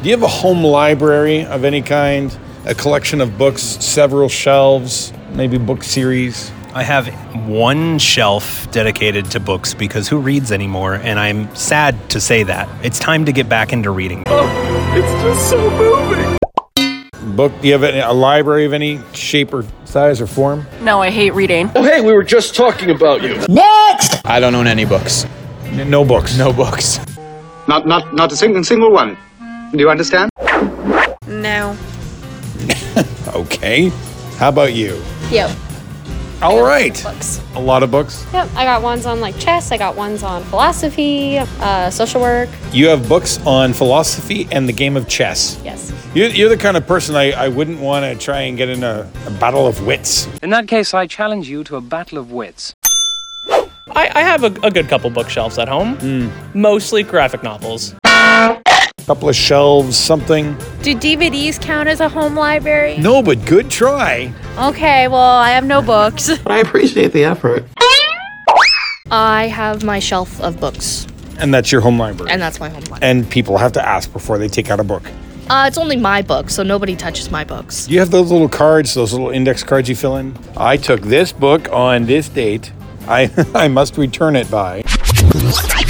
Do you have a home library of any kind? A collection of books, several shelves, maybe book series? I have one shelf dedicated to books because who reads anymore? And I'm sad to say that. It's time to get back into reading. Oh, it's just so moving. Book? Do you have a library of any shape or size or form? No, I hate reading. Oh, hey, we were just talking about you. Next! I don't own any books. No books. No books. Not a single one. Do you understand? No. Okay. How about you? Yep. All right. Books. A lot of books. Yep. I got ones on like chess. I got ones on philosophy, social work. You have books on philosophy and the game of chess. Yes. You're the kind of person I wouldn't want to try and get in a battle of wits. In that case, I challenge you to a battle of wits. I have a good couple bookshelves at home. Mostly graphic novels. Couple of shelves, something. Do DVDs count as a home library? No, but good try. Okay, well, I have no books. I appreciate the effort. I have my shelf of books, And that's your home library. and that's my home library. And people have to ask before they take out a book. It's only my book, so nobody touches my books. Do you have those little cards, those little index cards you fill in? I took this book on this date. I must return it by.